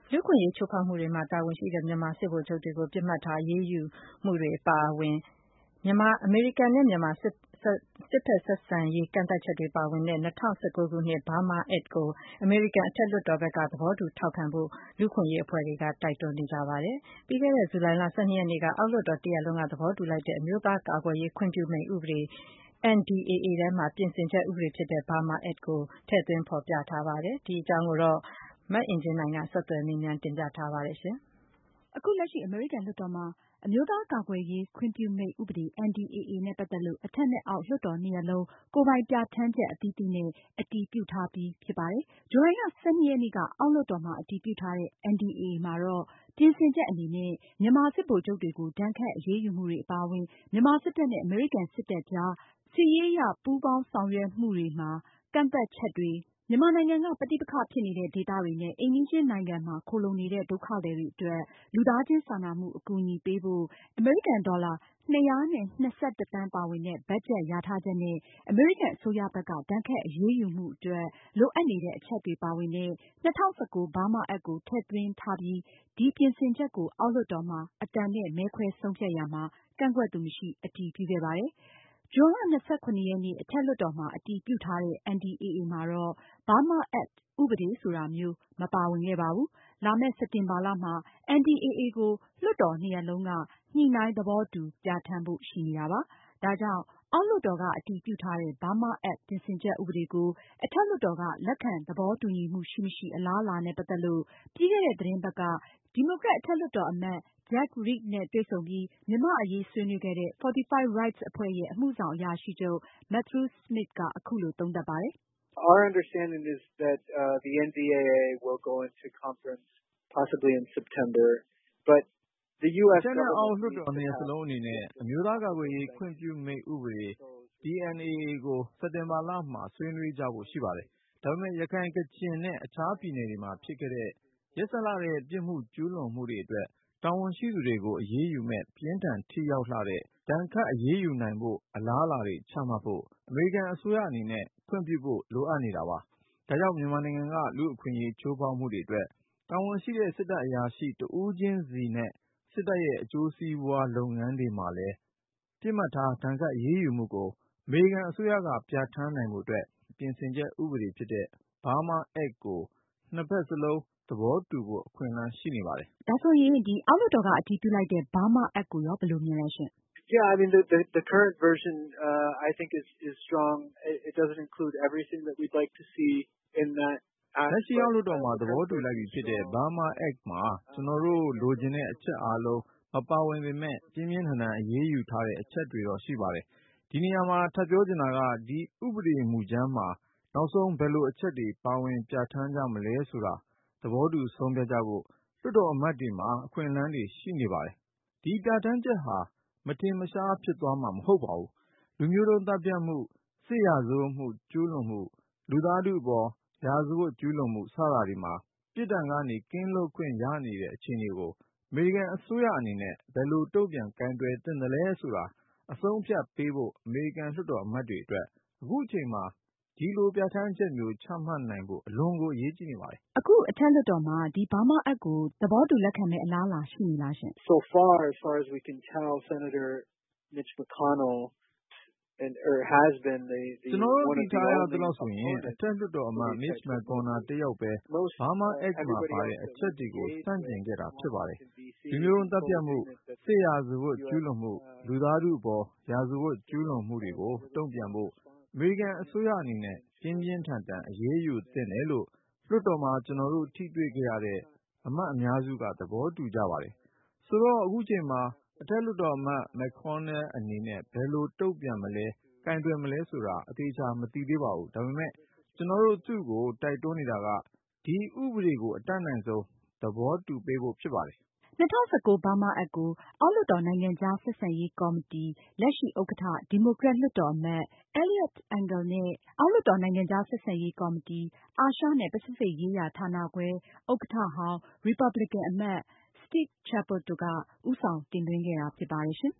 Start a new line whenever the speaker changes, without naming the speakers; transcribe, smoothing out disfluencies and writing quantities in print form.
လူ့အခွင့်အရေးချိုးဖောက်မှုတွေမှာတာဝန်ရှိတဲ့မြန်မာစစ်ဗိုလ်ချုပ်တွေကိုပစ်မှတ်ထားအရေးယူမှုတွေအပါအဝင်အမေရိကန်နဲ့မြန်မာစစ်ဘက်ဆက်ဆံရေးကန့်သတ်ချက်တွေပါဝင်တဲ့ 2019 ခုနှစ် Burma Act ကိုအမေရိကန်အထက်လွှတ်တော်ဘက်ကသဘောတူထောက်ခံဖို့လူ့အခွင့်အရေးအဖွဲ့တွေကတိုက်တွန်းနေကြပါတယ်။ ပြီးခဲ့တဲ့ဇူလိုင်လ 12 ရက်နေ့ကအောက်လွှတ်တော်တရပ်လုံးကသဘောတူလိုက်တဲ့အမျိုးသားကာကွယ်ရေးခွင့်ပြုမိန့်ဥပဒေ NDAA ထဲမှာပြင်ဆင်ချက်ဥပဒေဖြစ်တဲ့ Burma Act ကိုထည့်သွင်းဖော်ပြထားပါတယ်။ ဒီအကြောင်းကိုမအင်ကြင်းနိုင်ကဆက်သွယ်မေးမြန်းတင်ပြထားပါတယ်
။ အခုလက်ရှိအမေရိကန်လွှတ်တော်မှာ အမျိုးသားကာကွယ်ရေးခွင့်ပြုမိန့်ဥပဒေ NDAA နဲ့ ပတ်သက်လို့ အထက်နဲ့အောက်လွှတ်တော်နှစ်ရပ်လုံး ကိုယ်ပိုင်ပြဌာန်းချက်အသီးသီးနဲ့အတည်ပြုထားပြီးဖြစ်ပါတယ်။ ဇူလိုင်လ ၁၂ ရက်နေ့က အောက်လွှတ်တော်မှာအတည်ပြုထားတဲ့ NDAA မှာတော့ ပြင်ဆင်ချက်အနေနဲ့ မြန်မာစစ်ဗိုလ်ချုပ်တွေကို ဒဏ်ခတ်အရေးယူမှုတွေအပါအဝင် မြန်မာစစ်တပ်နဲ့အမေရိကန်စစ်တပ်ကြား စစ်ရေးအရပူးပေါင်းဆောင်ရွက်မှုတွေမှာ ကန့်သတ်ချက်တွေ၊ မြန်မာနိုင်ငံက ပဋိပက္ခဖြစ်နေတဲ့ဒေသတွေနဲ့ အိမ်နီးချင်းနိုင်ငံမှာခိုလှုံနေတဲ့ဒုက္ခသည်တွေအတွက် လူသားချင်းစာနာမှုအကူအညီပေးဖို့ အမေရိကန်ဒေါ်လာ ၂၂၁ သန်းပါဝင်တဲ့ ဘတ်ဂျက်လျာထားချက်နဲ့ အမေရိကန်အစိုးရဘက်က ဒဏ်ခတ်အရေးယူမှုအတွက် လိုအပ်နေတဲ့အချက်တွေပါဝင်တဲ့ ၂၀၁၉ Burma Act ကိုထည့်သွင်းထားပြီး ဒီပြင်ဆင်ချက်ကို အောက်လွှတ်တော်မှာ အသံနဲ့မဲခွဲဆုံးဖြတ်ရာမှာ ကန့်ကွက်သူမရှိ အတည်ပြုခဲ့ပါတယ်။ ဇွန်လ ၂၇ ရက်နေ့ အထက်လွှတ်တော်မှာအတည်ပြုထားတဲ့ NDAA မှာတော့ Burma Act ဥပဒေဆိုတာမျိုးမပါဝင်ခဲ့ပါဘူး။ လာမယ့်စက်တင်ဘာလမှာ NDAA ကိုလွှတ်တော်နှစ်ရပ်လုံးက ညှိနှိုင်းသဘောတူပြဌာန်းဖို့ရှိနေတာပါ။ ဒါကြောင့် အောက်လွှတ်တော်ကအတည်ပြုထားတဲ့ Burma Act ပြင်ဆင်ချက်ဥပဒေကို အထက်လွှတ်တော်က လက်ခံသဘောတူညီမှုရှိမရှိ အလားအလာနဲ့ ပတ်သက်လို့ ပြီးခဲ့တဲ့သတင်းပတ်က ဒီမိုကရက်အထက်လွှတ်တော်အမတ် Jack Reed နဲ့တွေ့ဆုံပြီး မြန်မာ့အရေးဆွေးနွေးခဲ့တဲ့ Fortify Rights အဖွဲ့ရဲ့ အမှုဆောင်အရာရှိချုပ် Matthew Smith ကအခုလိုသုံးသပ်ပါတယ်
။ Our understanding is that the NDAA will go into conference possibly in September, but the U.S.
အထက်နဲ့အောက်လွှတ်တော်နှစ်ရပ်စလုံးအနေနဲ့ အမျိုးသားကာကွယ်ရေးခွင့်ပြုမိန့်ဥပဒေ DNAA ကိုစက်တင်ဘာလမှာဆွေးနွေးကြဖို့ရှိပါတယ်။ ဒါပေမဲ့ ရခိုင်၊ ကချင်နဲ့အခြားပြည်နယ်တွေမှာဖြစ်ခဲ့တဲ့ ရက်စက်လှတဲ့ပြစ်မှုကျူးလွန်မှုတွေအတွက် တာဝန်ရှိသူတွေကိုအရေးယူမယ့် ပြင်းထန်ထိရောက်လှတဲ့ ဒဏ်ခတ်အရေးယူနိုင်ဖို့ အလားအလာတွေချမှတ်ဖို့ အမေရိကန်အစိုးရအနေနဲ့ ခွင့်ပြုဖို့လိုအပ်နေတာပါ။ ဒါကြောင့်မြန်မာနိုင်ငံက လူ့အခွင့်အရေးချိုးဖောက်မှုတွေအတွက် တာဝန်ရှိတဲ့စစ်တပ်အရာရှိတဦးချင်းစီနဲ့ စစ်တပ်ရဲ့အကျိုးစီးပွားလုပ်ငန်းတွေမှာလည်း ပစ်မှတ်ထားဒဏ်ခတ်အရေးယူမှုကို အမေရိကန်အစိုးရကပြဌာန်းနိုင်ဖို့အတွက် ပြင်ဆင်ချက်ဥပဒေဖြစ်တဲ့ Burma Act ကို နှစ်ဘက်စလုံးသဘောတူဖို့အခွင့်အလမ်းရှိနေပါတယ်
။ ဒါဆိုရင် အောက်လွှတ်တော်ကအတည်ပြုလိုက်တဲ့ Burma Act ကိုရောဘယ်လိုမြင်လဲရှင့်
။ Yeah, I mean the current version I think is strong. It doesn't include everything that we'd like to see in that.
လက်ရှိအောက်လွှတ်တော်မှာသဘောတူလိုက်ပြီဖြစ်တဲ့ Burma Act မှာ ကျနော်တို့လိုချင်တဲ့အချက်အားလုံးမပါဝင်ပေမဲ့ ပြင်းပြင်းထန်ထန်အရေးယူထားတဲ့အချက်တွေတော့ရှိပါတယ်။ ဒီနေရာမှာထပ်ပြောချင်တာက ဒီဥပဒေမူကြမ်းမှာ နောက်ဆုံးဘယ်လိုအချက်တွေပါဝင်ပြဌာန်းကြမလဲဆိုတာ သဘောတူဆုံးဖြတ်ကြဖို့ လွှတ်တော်အမတ်တွေမှာအခွင့်အလမ်းတွေရှိနေပါတယ်။ ဒီပြဌာန်းချက်ဟာ မထင်မရှားဖြစ်သွားမှာမဟုတ်ပါဘူး။ လူမျိုးတုန်းသတ်ဖြတ်မှု၊ စစ်ရာဇဝတ်မှုကျူးလွန်မှု၊ လူသားထုအပေါ်ရာဇဝတ်ကျူးလွန်မှု စတာတွေမှာ ပြစ်ဒဏ်ကနေကင်းလွတ်ခွင့်ရနေတဲ့အခြေအနေကို အမေရိကန်အစိုးရအနေနဲ့ ဘယ်လိုတုန့်ပြန်ကိုင်တွယ်သင့်သလဲဆိုတာ အဆုံးအဖြတ်ပေးဖို့ အမေရိကန်လွှတ်တော်အမတ်တွေအတွက် အခုအချိန်မှာ ဒီလိုပြဌာန်းချက်မျိုးချမှတ်နိုင်ဖို့ အလွန်ကိုအရေးကြီးနေပါတယ်
။ အခုအထက်လွှတ်တော်မှာ ဒီ Burma Act ကိုသဘောတူလက်ခံမယ့်အလားအလာရှိနေလားရှင့်
။ So far as we can tell, Senator Mitch McConnell has been
ကျနော်တို့သိထားရသလောက်ဆိုရင် အထက်လွှတ်တော်အမတ် Mitch McConnell တယောက်ပဲ Burma Act မှာပါတဲ့အချက်တွေကိုဆန့်ကျင်ခဲ့တာဖြစ်ပါတယ်။ လူမျိုးတုန်းသတ်ဖြတ်မှု၊ စစ်ရာဇဝတ်ကျူးလွန်မှု၊ လူသားထုအပေါ်ရာဇဝတ်ကျူးလွန်မှုတွေကိုတုန့်ပြန်ဖို့ အမေရိကန်အစိုးရအနေနဲ့ ပြင်းပြင်းထန်ထန်အရေးယူသင့်တယ်လို့ လွှတ်တော်မှာကျနော်တို့ထိတွေ့ခဲ့ရတဲ့အမတ်အများစုက သဘောတူကြပါတယ်။ ဆိုတော့ အခုချိန်မှာ အထက်လွှတ်တော်အမတ် McConnell အနေနဲ့ ဘယ်လိုတုန့်ပြန်မလဲ၊ ကိုင်တွယ်မလဲဆိုတာ အသေအချာမသိသေးပါဘူး။ ဒါပေမဲ့ ကျနော်တို့သူ့ကိုတိုက်တွန်းနေတာက ဒီဥပဒေကိုအတတ်နိုင်ဆုံးသဘောတူပေးဖို့ဖြစ်ပါတယ်။
2019 Burma Act ကို အောက်လွှတ်တော်နိုင်ငံခြားဆက်ဆံရေးကော်မတီ လက်ရှိဥက္ကဋ္ဌ ဒီမိုကရက်လွှတ်တော်အမတ် Eliot Engel နဲ့ အောက်လွှတ်တော်နိုင်ငံခြားဆက်ဆံရေးကော်မတီ အာရှနဲ့ ပစိဖိတ်ရေးရာဌာနခွဲ ဥက္ကဋ္ဌဟောင်း ရီပါပလင်ကန်အမတ် Steve Chabot တို့က ဦးဆောင်တင်သွင်းခဲ့တာဖြစ်ပါတယ်ရှင်